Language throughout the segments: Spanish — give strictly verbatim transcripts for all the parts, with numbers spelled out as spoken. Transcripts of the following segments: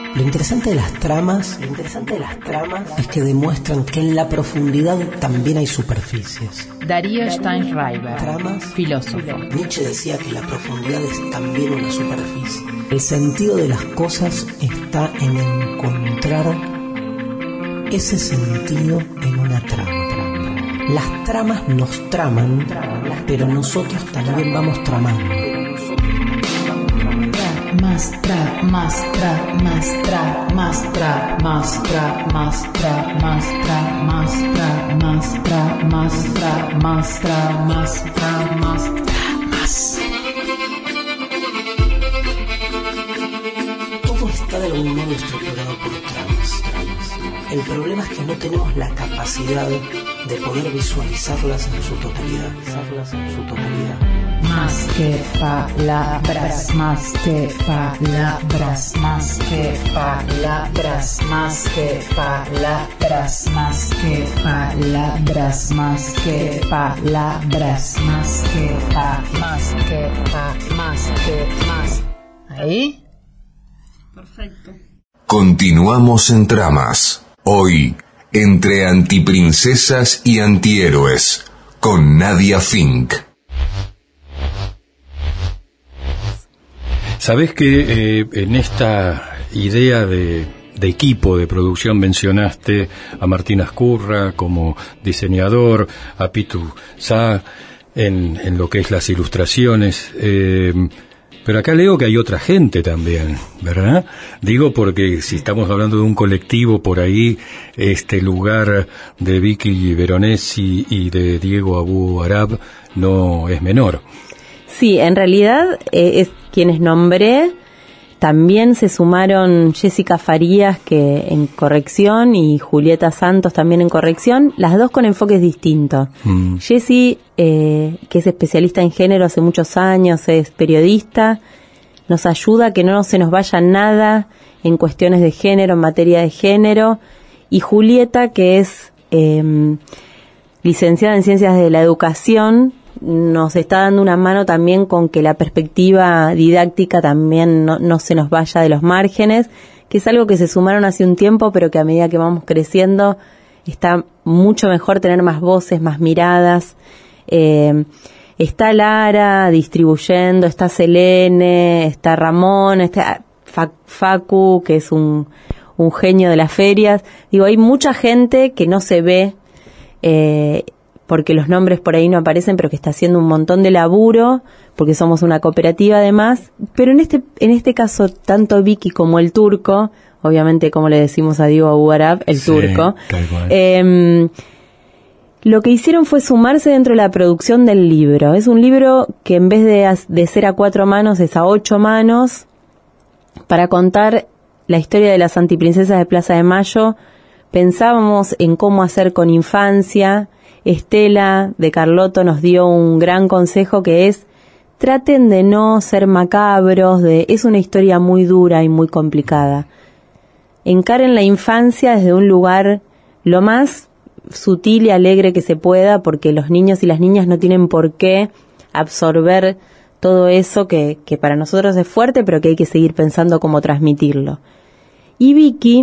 Lo interesante de las tramas, lo interesante de las tramas es que demuestran que en la profundidad también hay superficies. Darío Steinschreiber, Tramas, filósofo. Nietzsche decía que la profundidad es también una superficie. El sentido de las cosas está en encontrar ese sentido en una trama. Las tramas nos traman, pero nosotros también vamos tramando. Más tra, más tra, más tra, más tra, más tra, más tra, más tra, más tra, más tra, más tra, más tra, más tra, más tra, más. Todo está de algún modo estructurado por tramas. El problema es que no tenemos la capacidad de poder visualizarlas en su totalidad. Visualizarlas en su totalidad. Más que palabras, más que palabras, más que palabras, más que palabras, más que palabras, más que palabras, más que pa, más que pa, más que más. ¿Ahí? Perfecto. Continuamos en Tramas. Hoy, entre antiprincesas y antihéroes, con Nadia Fink. Sabés que eh, en esta idea de, de equipo de producción mencionaste a Martín Azcurra como diseñador, a Pitu Sá en, en lo que es las ilustraciones, eh, pero acá leo que hay otra gente también, ¿verdad? Digo porque si estamos hablando de un colectivo por ahí, este lugar de Vicky Veronesi y de Diego Abu Arab no es menor. Sí, en realidad eh, es quienes nombré. También se sumaron Jessica Farías, que en corrección, y Julieta Santos también en corrección, las dos con enfoques distintos. Mm. Jessie, eh, que es especialista en género hace muchos años, es periodista, nos ayuda a que no se nos vaya nada en cuestiones de género, en materia de género, y Julieta, que es eh, licenciada en Ciencias de la Educación, nos está dando una mano también con que la perspectiva didáctica también no, no se nos vaya de los márgenes, que es algo que se sumaron hace un tiempo, pero que a medida que vamos creciendo está mucho mejor tener más voces, más miradas. Eh, está Lara distribuyendo, está Selene, está Ramón, está Facu, que es un, un genio de las ferias. Digo, hay mucha gente que no se ve, eh, porque los nombres por ahí no aparecen, pero que está haciendo un montón de laburo, porque somos una cooperativa además, pero en este en este caso, tanto Vicky como el turco, obviamente como le decimos a Diego Abu Arab, el sí, turco, eh, lo que hicieron fue sumarse dentro de la producción del libro. Es un libro que en vez de, de ser a cuatro manos, es a ocho manos, para contar la historia de las antiprincesas de Plaza de Mayo. Pensábamos en cómo hacer con infancia. Estela de Carlotto nos dio un gran consejo, que es: traten de no ser macabros, de es una historia muy dura y muy complicada. Encaren la infancia desde un lugar lo más sutil y alegre que se pueda, porque los niños y las niñas no tienen por qué absorber todo eso que, que para nosotros es fuerte, pero que hay que seguir pensando cómo transmitirlo. Y Vicky,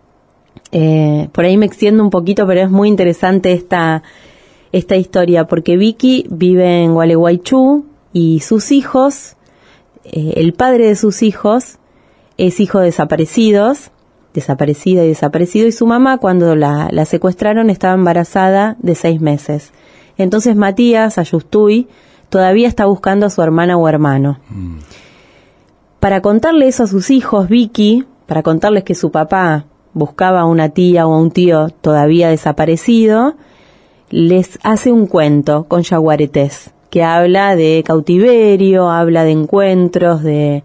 eh, por ahí me extiendo un poquito, pero es muy interesante esta esta historia, porque Vicky vive en Gualeguaychú y sus hijos, eh, el padre de sus hijos es hijo de desaparecidos, desaparecida y desaparecido, y su mamá, cuando la, la secuestraron, estaba embarazada de seis meses. Entonces Matías Ayustuy todavía está buscando a su hermana o hermano. Mm. Para contarle eso a sus hijos, Vicky, para contarles que su papá buscaba a una tía o a un tío todavía desaparecido, les hace un cuento con yaguaretés, que habla de cautiverio, habla de encuentros, de...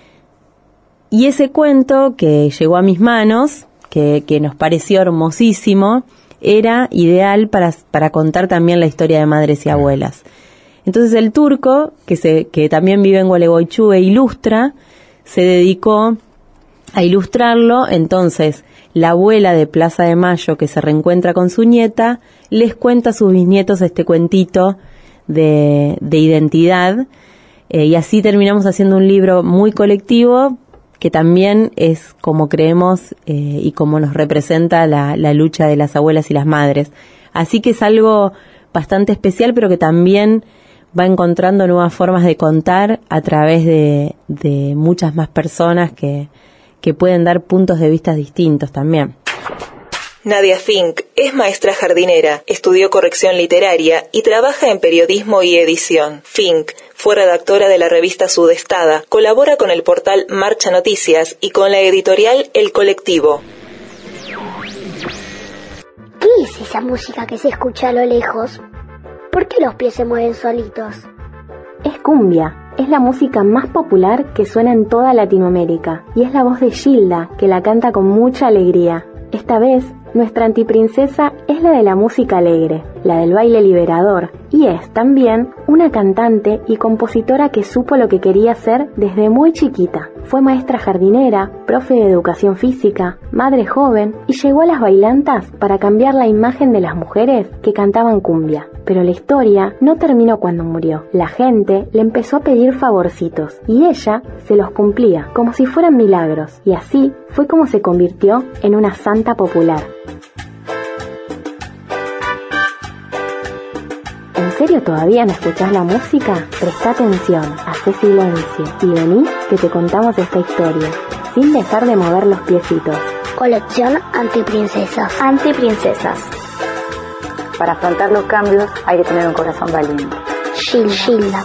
Y ese cuento que llegó a mis manos, que, que nos pareció hermosísimo, era ideal para, para contar también la historia de madres y abuelas. Entonces el turco, que, se, que también vive en Gualeguaychú e ilustra, se dedicó a ilustrarlo. Entonces la abuela de Plaza de Mayo, que se reencuentra con su nieta, les cuenta a sus bisnietos este cuentito de, de identidad, eh, y así terminamos haciendo un libro muy colectivo que también es como creemos eh, y como nos representa la, la lucha de las abuelas y las madres. Así que es algo bastante especial, pero que también va encontrando nuevas formas de contar a través de, de muchas más personas que, que pueden dar puntos de vista distintos también. Nadia Fink es maestra jardinera, estudió corrección literaria y trabaja en periodismo y edición. Fink fue redactora de la revista Sudestada, colabora con el portal Marcha Noticias y con la editorial El Colectivo. ¿Qué es esa música que se escucha a lo lejos? ¿Por qué los pies se mueven solitos? Es cumbia, es la música más popular que suena en toda Latinoamérica y es la voz de Gilda que la canta con mucha alegría. Esta vez, nuestra antiprincesa es la de la música alegre, la del baile liberador, y es también una cantante y compositora que supo lo que quería ser desde muy chiquita. Fue maestra jardinera, profe de educación física, madre joven y llegó a las bailantas para cambiar la imagen de las mujeres que cantaban cumbia. Pero la historia no terminó cuando murió. La gente le empezó a pedir favorcitos y ella se los cumplía como si fueran milagros, y así fue como se convirtió en una santa popular. ¿En serio todavía no escuchás la música? Presta atención, hacé silencio y vení que te contamos esta historia, sin dejar de mover los piecitos. Colección Antiprincesas. Antiprincesas. Para afrontar los cambios hay que tener un corazón valiente. Gilda. Gilda.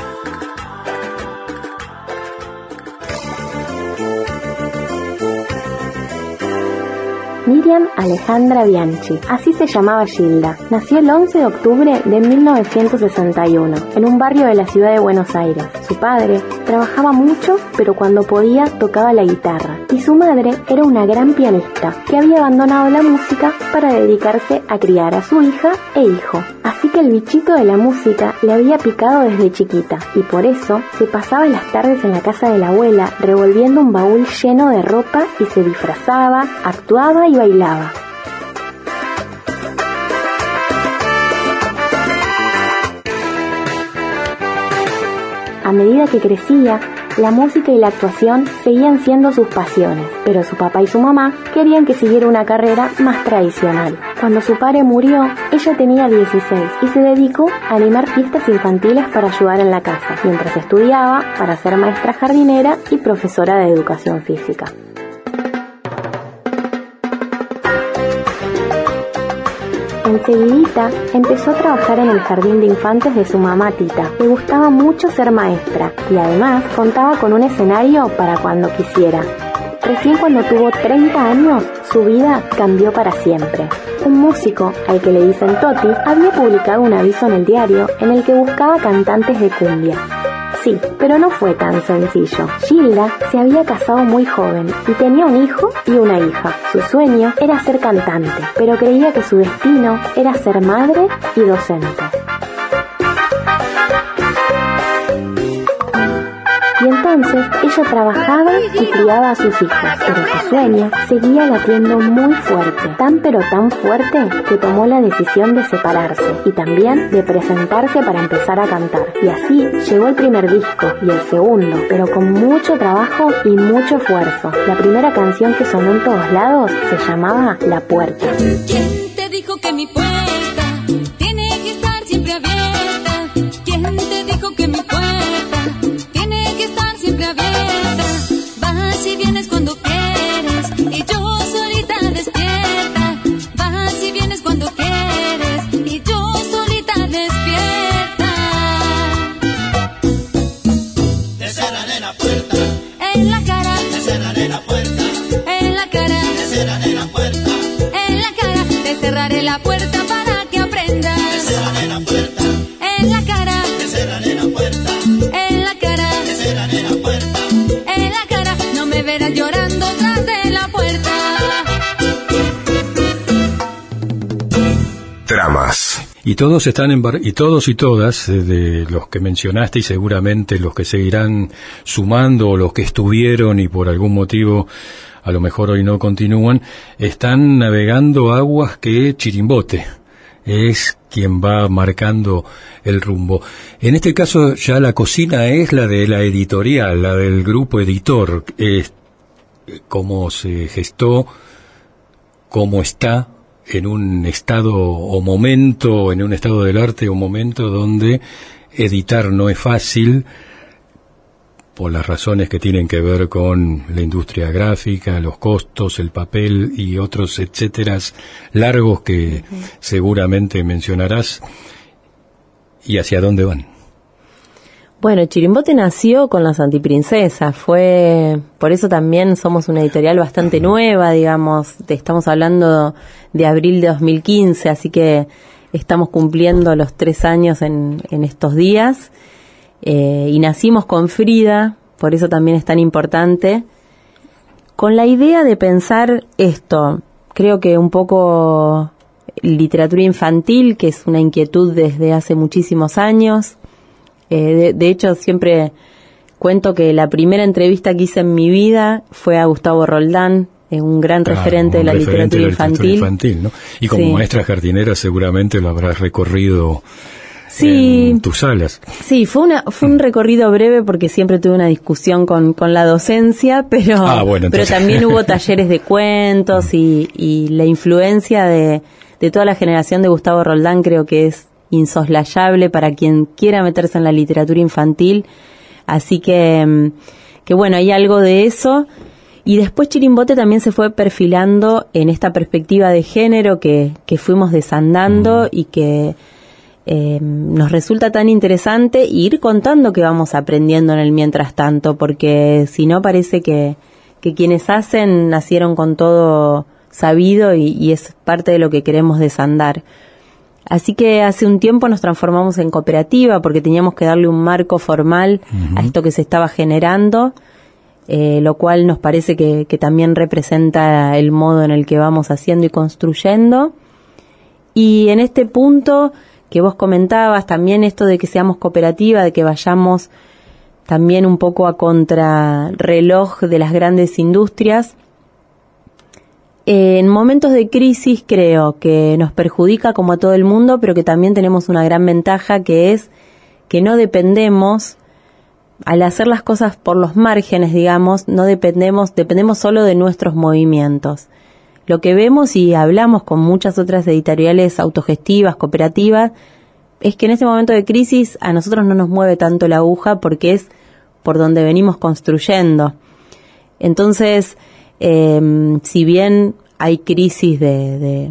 Miriam Alejandra Bianchi, así se llamaba Gilda. Nació el once de octubre de mil novecientos sesenta y uno, en un barrio de la ciudad de Buenos Aires. Su padre trabajaba mucho, pero cuando podía tocaba la guitarra. Y su madre era una gran pianista, que había abandonado la música para dedicarse a criar a su hija e hijo. Así que el bichito de la música le había picado desde chiquita, y por eso se pasaba las tardes en la casa de la abuela revolviendo un baúl lleno de ropa y se disfrazaba, actuaba y bailaba. A medida que crecía, la música y la actuación seguían siendo sus pasiones, pero su papá y su mamá querían que siguiera una carrera más tradicional. Cuando su padre murió, ella tenía dieciséis y se dedicó a animar fiestas infantiles para ayudar en la casa, mientras estudiaba para ser maestra jardinera y profesora de educación física. Enseguidita empezó a trabajar en el jardín de infantes de su mamá Tita. Le gustaba mucho ser maestra y además contaba con un escenario para cuando quisiera. Recién cuando tuvo treinta años, su vida cambió para siempre. Un músico, al que le dicen Toti, había publicado un aviso en el diario en el que buscaba cantantes de cumbia. Sí, pero no fue tan sencillo. Gilda se había casado muy joven y tenía un hijo y una hija. Su sueño era ser cantante, pero creía que su destino era ser madre y docente. Y entonces ella trabajaba y criaba a sus hijos, pero su sueño seguía latiendo muy fuerte, tan pero tan fuerte que tomó la decisión de separarse y también de presentarse para empezar a cantar. Y así llegó el primer disco y el segundo, pero con mucho trabajo y mucho esfuerzo. La primera canción que sonó en todos lados se llamaba La Puerta. ¿Quién te dijo que mi puerta tiene que estar siempre abierta? ¿Quién te dijo que mi puerta siempre abierta? Vas y vienes cuando quieres y yo solita despierta. Vas y vienes cuando quieres y yo solita despierta. Te cerraré la puerta en la cara, te cerraré la puerta en la cara, te cerraré la puerta en la cara, te cerraré la puerta para que aprendas. Te cerraré la puerta en la cara, te cerraré la puerta en la cara, te cerraré la puerta en la cara, no me verás llorando tras de la puerta. Tramas. Y todos están embar- y todos y todas, eh, de los que mencionaste y seguramente los que seguirán sumando o los que estuvieron y por algún motivo a lo mejor hoy no continúan, están navegando aguas que Chirimbote es quien va marcando el rumbo. En este caso ya la cocina es la de la editorial, la del grupo editor. Eh, cómo se gestó, cómo está en un estado o momento, en un estado del arte o momento donde editar no es fácil, por las razones que tienen que ver con la industria gráfica, los costos, el papel y otros etcéteras largos que uh-huh. seguramente mencionarás. ¿Y hacia dónde van? Bueno, Chirimbote nació con las Antiprincesas, fue, por eso también somos una editorial bastante nueva, digamos, estamos hablando de abril de dos mil quince, así que estamos cumpliendo los tres años en, en estos días. Eh, y nacimos con Frida, por eso también es tan importante, con la idea de pensar esto, creo que un poco literatura infantil, que es una inquietud desde hace muchísimos años. Eh, de, de hecho, siempre cuento que la primera entrevista que hice en mi vida fue a Gustavo Roldán, eh, un gran claro, referente, un de, la referente de la literatura infantil. ¿No? Y como sí. maestra jardinera seguramente lo habrás recorrido sí, en tus salas. Sí, fue una fue un recorrido breve porque siempre tuve una discusión con, con la docencia, pero, ah, bueno, pero también hubo talleres de cuentos y, y la influencia de, de toda la generación de Gustavo Roldán creo que es insoslayable para quien quiera meterse en la literatura infantil, así que, que bueno, hay algo de eso. Y después Chirimbote también se fue perfilando en esta perspectiva de género que, que fuimos desandando mm. y que eh, nos resulta tan interesante ir contando que vamos aprendiendo en el mientras tanto, porque si no parece que, que quienes hacen nacieron con todo sabido y, y es parte de lo que queremos desandar. Así que hace un tiempo nos transformamos en cooperativa porque teníamos que darle un marco formal uh-huh. a esto que se estaba generando, eh, lo cual nos parece que, que también representa el modo en el que vamos haciendo y construyendo. Y en este punto que vos comentabas, también esto de que seamos cooperativa, de que vayamos también un poco a contrarreloj de las grandes industrias, en momentos de crisis creo que nos perjudica como a todo el mundo, pero que también tenemos una gran ventaja que es que no dependemos, al hacer las cosas por los márgenes, digamos, no dependemos, dependemos solo de nuestros movimientos. Lo que vemos y hablamos con muchas otras editoriales autogestivas, cooperativas, es que en este momento de crisis a nosotros no nos mueve tanto la aguja porque es por donde venimos construyendo. Entonces, Eh, si bien hay crisis de, de,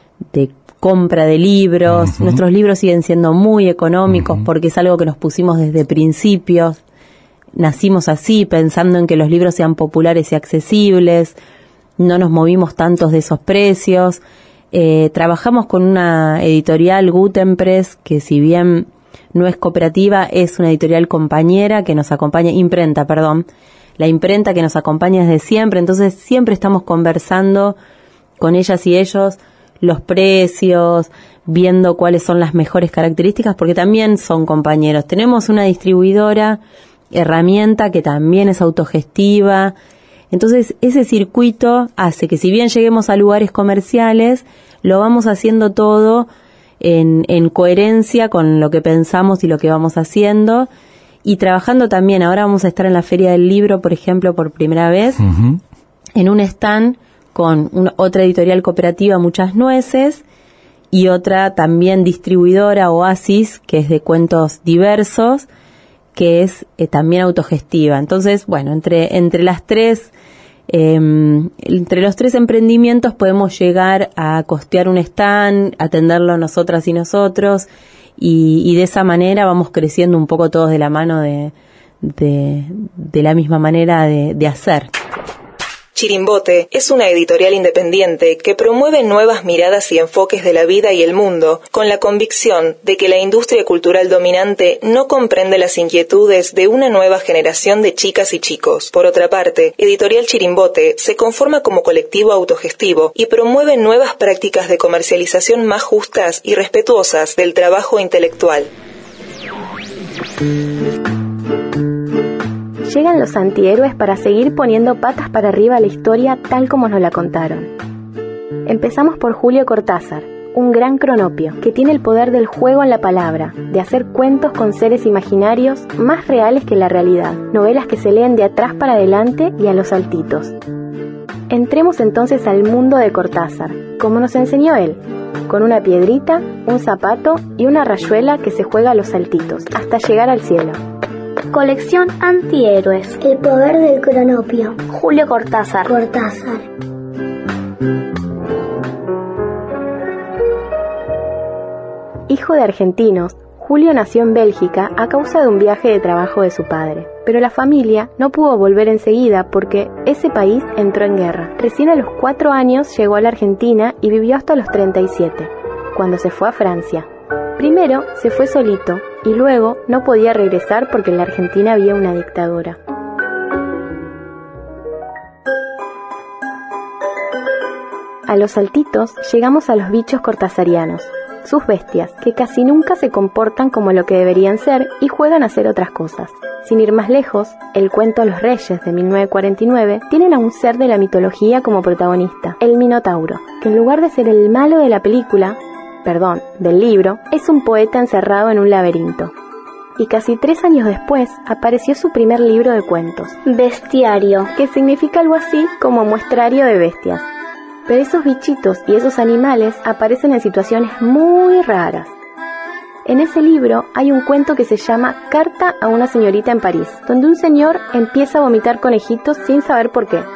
de compra de libros, uh-huh. nuestros libros siguen siendo muy económicos uh-huh. porque es algo que nos pusimos desde principios, nacimos así pensando en que los libros sean populares y accesibles, no nos movimos tantos de esos precios, eh, trabajamos con una editorial Gutenpress que si bien no es cooperativa es una editorial compañera que nos acompaña, imprenta, perdón, la imprenta que nos acompaña desde siempre, entonces siempre estamos conversando con ellas y ellos los precios, viendo cuáles son las mejores características, porque también son compañeros. Tenemos una distribuidora, herramienta que también es autogestiva, entonces ese circuito hace que si bien lleguemos a lugares comerciales, lo vamos haciendo todo en, en coherencia con lo que pensamos y lo que vamos haciendo, y trabajando también, ahora vamos a estar en la Feria del Libro, por ejemplo, por primera vez, uh-huh. en un stand con una, otra editorial cooperativa, Muchas Nueces, y otra también distribuidora, Oasis, que es de cuentos diversos, que es eh, también autogestiva. Entonces, bueno, entre entre las tres, eh, entre los tres emprendimientos podemos llegar a costear un stand, atenderlo nosotras y nosotros, Y, y de esa manera vamos creciendo un poco todos de la mano de, de, de la misma manera de, de hacer. Chirimbote es una editorial independiente que promueve nuevas miradas y enfoques de la vida y el mundo, con la convicción de que la industria cultural dominante no comprende las inquietudes de una nueva generación de chicas y chicos. Por otra parte, Editorial Chirimbote se conforma como colectivo autogestivo y promueve nuevas prácticas de comercialización más justas y respetuosas del trabajo intelectual. Llegan los antihéroes para seguir poniendo patas para arriba a la historia tal como nos la contaron. Empezamos por Julio Cortázar, un gran cronopio, que tiene el poder del juego en la palabra, de hacer cuentos con seres imaginarios más reales que la realidad, novelas que se leen de atrás para adelante y a los saltitos. Entremos entonces al mundo de Cortázar, como nos enseñó él, con una piedrita, un zapato y una rayuela que se juega a los saltitos, hasta llegar al cielo. Colección Antihéroes. El poder del cronopio. Julio Cortázar. Cortázar. Hijo de argentinos, Julio nació en Bélgica a causa de un viaje de trabajo de su padre, pero la familia no pudo volver enseguida porque ese país entró en guerra. Recién a los cuatro años llegó a la Argentina y vivió hasta los treinta y siete, cuando se fue a Francia. Primero se fue solito y luego no podía regresar porque en la Argentina había una dictadura. A los saltitos llegamos a los bichos cortasarianos, sus bestias, que casi nunca se comportan como lo que deberían ser y juegan a hacer otras cosas. Sin ir más lejos, el cuento Los Reyes de mil novecientos cuarenta y nueve tienen a un ser de la mitología como protagonista, el Minotauro, que en lugar de ser el malo de la película, perdón, del libro, es un poeta encerrado en un laberinto. Y casi tres años después apareció su primer libro de cuentos, Bestiario, que significa algo así como muestrario de bestias. Pero esos bichitos y esos animales aparecen en situaciones muy raras. En ese libro hay un cuento que se llama Carta a una señorita en París, donde un señor empieza a vomitar conejitos sin saber por qué.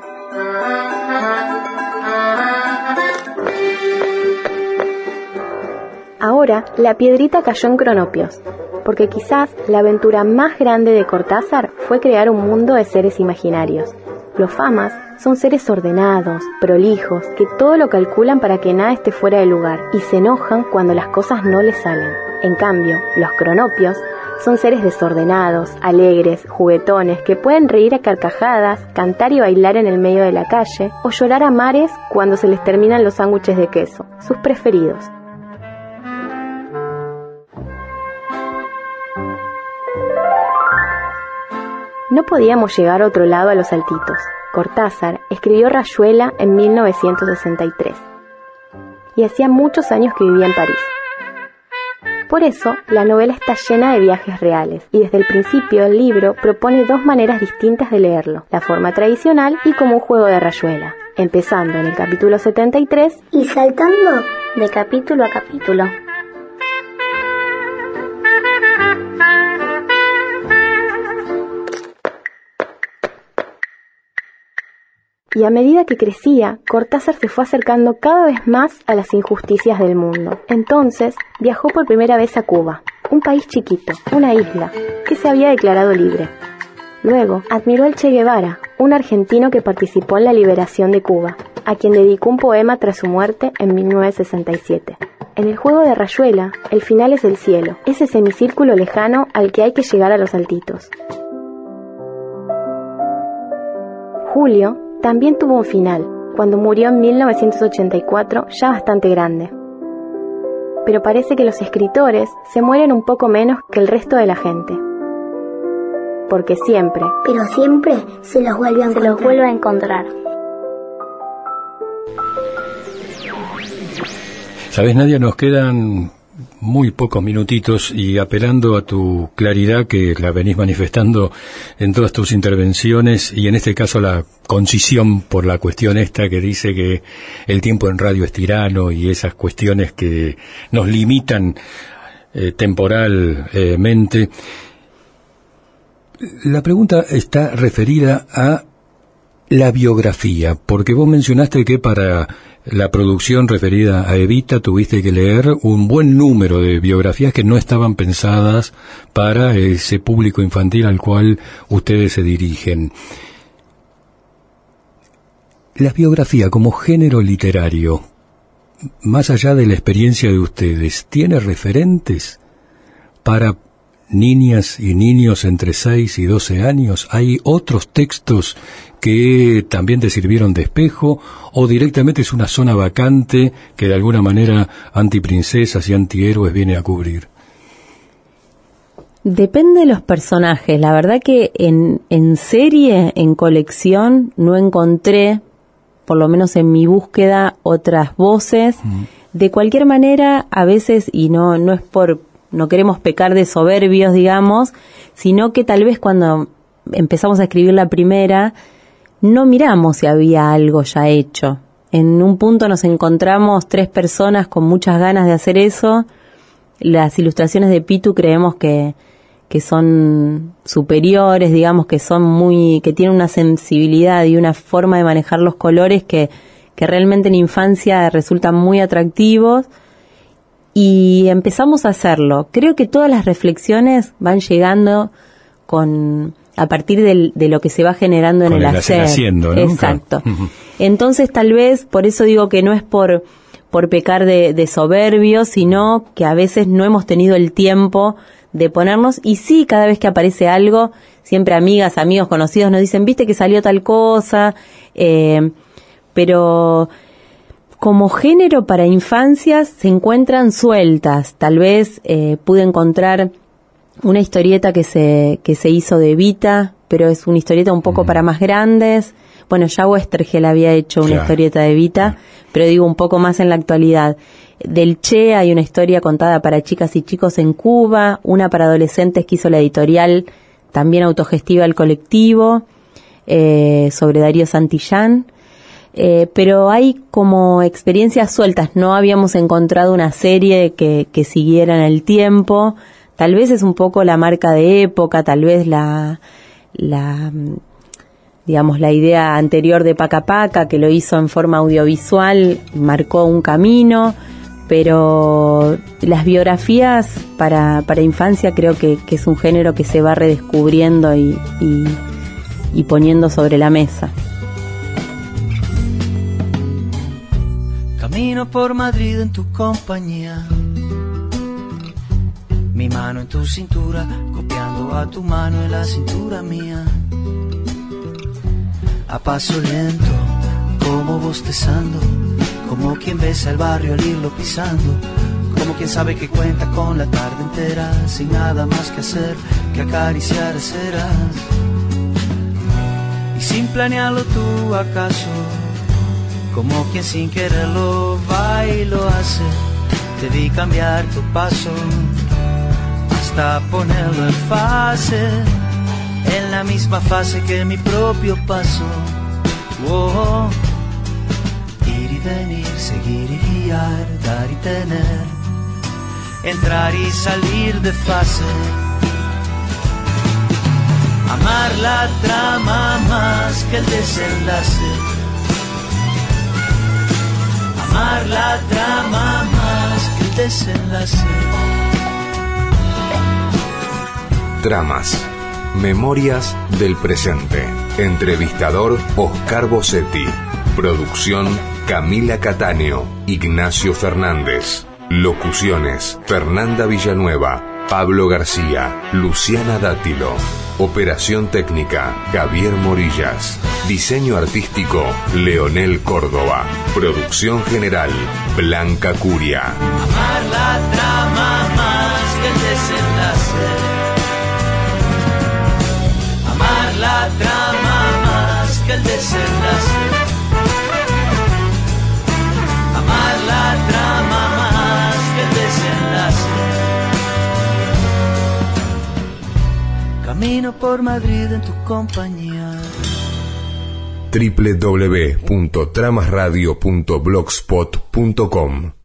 Ahora, la piedrita cayó en Cronopios, porque quizás la aventura más grande de Cortázar fue crear un mundo de seres imaginarios. Los famas son seres ordenados, prolijos, que todo lo calculan para que nada esté fuera de lugar y se enojan cuando las cosas no les salen. En cambio, los cronopios son seres desordenados, alegres, juguetones, que pueden reír a carcajadas, cantar y bailar en el medio de la calle o llorar a mares cuando se les terminan los sándwiches de queso, sus preferidos. No podíamos llegar a otro lado a los saltitos. Cortázar escribió Rayuela en mil novecientos sesenta y tres y hacía muchos años que vivía en París. Por eso, la novela está llena de viajes reales y desde el principio el libro propone dos maneras distintas de leerlo, la forma tradicional y como un juego de rayuela, empezando en el capítulo setenta y tres y saltando de capítulo a capítulo. Y a medida que crecía, Cortázar se fue acercando cada vez más a las injusticias del mundo. Entonces, viajó por primera vez a Cuba, un país chiquito, una isla, que se había declarado libre. Luego, admiró al Che Guevara, un argentino que participó en la liberación de Cuba, a quien dedicó un poema tras su muerte en mil novecientos sesenta y siete. En el juego de Rayuela, el final es el cielo, ese semicírculo lejano al que hay que llegar a los saltitos. Julio también tuvo un final, cuando murió en mil novecientos ochenta y cuatro, ya bastante grande. Pero parece que los escritores se mueren un poco menos que el resto de la gente. Porque siempre, pero siempre se los vuelve a encontrar. Se los vuelve a encontrar. Sabes, Nadia, nos quedan muy pocos minutitos y apelando a tu claridad que la venís manifestando en todas tus intervenciones y en este caso la concisión por la cuestión esta que dice que el tiempo en radio es tirano y esas cuestiones que nos limitan eh, temporalmente. La pregunta está referida a la biografía, porque vos mencionaste que para la producción referida a Evita tuviste que leer un buen número de biografías que no estaban pensadas para ese público infantil al cual ustedes se dirigen. La biografía como género literario, más allá de la experiencia de ustedes, ¿tiene referentes para niñas y niños entre seis y doce años? ¿Hay otros textos que también te sirvieron de espejo o directamente es una zona vacante que de alguna manera Antiprincesas y Antihéroes viene a cubrir? Depende de los personajes. La verdad que en, en serie, en colección, no encontré, por lo menos en mi búsqueda, otras voces mm. De cualquier manera, a veces, y no, no es por, no queremos pecar de soberbios, digamos, sino que tal vez cuando empezamos a escribir la primera, no miramos si había algo ya hecho. En un punto nos encontramos tres personas con muchas ganas de hacer eso. Las ilustraciones de Pitu creemos que, que son superiores, digamos, que son muy, que tienen una sensibilidad y una forma de manejar los colores que, que realmente en infancia resultan muy atractivos. Y empezamos a hacerlo. Creo que todas las reflexiones van llegando con, a partir del, de lo que se va generando en Con el, el hacer hacer. haciendo, ¿no? Exacto. Claro. Entonces, tal vez, por eso digo que no es por, por pecar de, de soberbio, sino que a veces no hemos tenido el tiempo de ponernos, y sí, cada vez que aparece algo, siempre amigas, amigos, conocidos nos dicen, viste que salió tal cosa, eh, pero como género para infancias se encuentran sueltas. Tal vez eh, pude encontrar una historieta que se que se hizo de Evita, pero es una historieta un poco mm. para más grandes. Bueno, ya Westergel había hecho una claro. historieta de Evita, pero digo un poco más en la actualidad. Del Che hay una historia contada para chicas y chicos en Cuba, una para adolescentes que hizo la editorial también autogestiva El Colectivo, eh, sobre Darío Santillán. Eh, pero hay como experiencias sueltas, no habíamos encontrado una serie que, que siguiera en el tiempo. Tal vez es un poco la marca de época, tal vez la, la digamos, la idea anterior de Paca Paca, que lo hizo en forma audiovisual, marcó un camino, pero las biografías para, para infancia creo que, que es un género que se va redescubriendo y, y, y poniendo sobre la mesa. Camino por Madrid en tu compañía, mi mano en tu cintura, copiando a tu mano en la cintura mía. A paso lento, como bostezando, como quien besa el barrio al irlo pisando, como quien sabe que cuenta con la tarde entera, sin nada más que hacer que acariciar ceras. Y sin planearlo tú acaso, como quien sin quererlo va y lo hace, te vi cambiar tu paso hasta ponerlo en fase, en la misma fase que mi propio paso. Oh, ir y venir, seguir y guiar, dar y tener, entrar y salir de fase. Amar la trama más que el desenlace. Amar la trama más que el desenlace. Tramas. Memorias del presente. Entrevistador Oscar Bossetti. Producción Camila Cattaneo, Ignacio Fernández. Locuciones Fernanda Villanueva, Pablo García, Luciana Dátilo. Operación técnica Javier Morillas. Diseño artístico Leonel Córdoba. Producción general Blanca Curia. Amar la trama más que el desenlace. Amar la trama más que el desenlace. Amar la trama más que el desenlace. Camino por Madrid en tu compañía. doble u doble u doble u punto tramas radio punto blogspot punto com